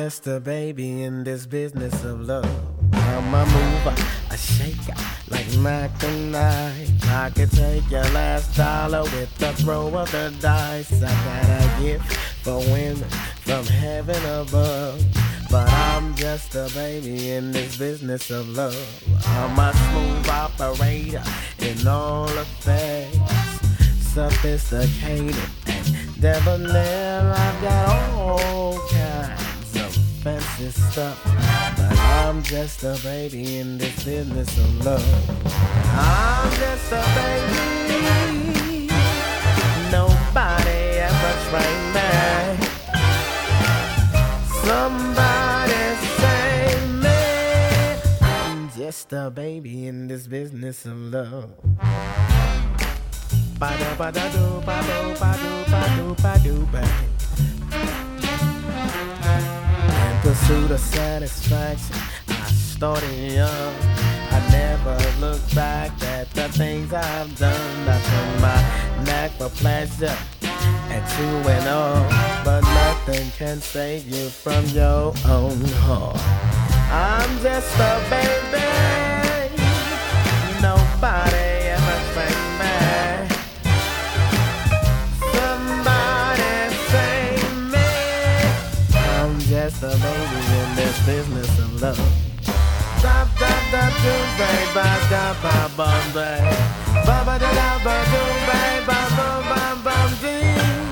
just a baby in this business of love. I'm a mover, a shaker, like Mac and I could take your last dollar with the throw of the dice. I got a gift for women from heaven above. But I'm just a baby in this business of love. I'm a smooth operator in all affairs, sophisticated and debonair. I've got all kinds of fancy stuff, but I'm just a baby in this business of love. I'm just a baby. Nobody ever trained me. Somebody save me. I'm just a baby in this business of love. Ba-da-ba-da-do, ba-do, ba-do, ba-do, ba-do, bang. In pursuit of satisfaction, I started young. I never looked back at the things I've done. I turned my knack for pleasure and to and all, but nothing can save you from your own heart. I'm just a baby. Nobody ever trained me. Somebody save me. I'm just a baby in this business of love. Da da da do ba ba da ba bum ba ba ba da da ba do ba ba ba bum bum dee.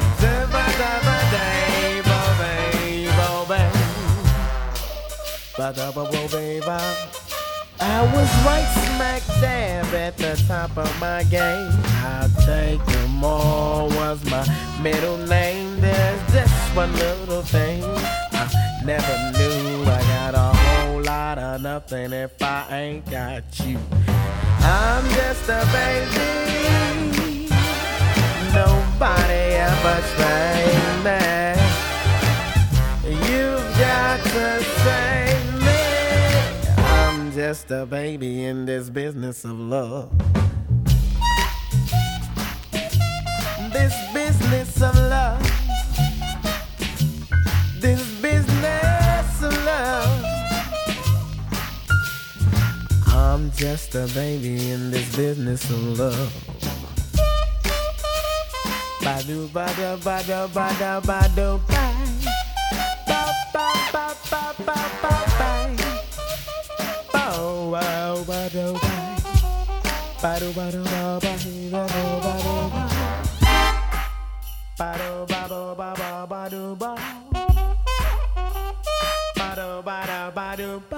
I was right smack dab at the top of my game. I'll take them all was my middle name. There's just one little thing I never knew. I got a whole lot of nothing if I ain't got you. I'm just a baby. Nobody ever trained me. You've got to save me. I'm just a baby in this business of love. This business of love. This business of love. I'm just a baby in this business of love. Ba-do, ba-da, ba-da, ba-da, ba-do, ba. Ba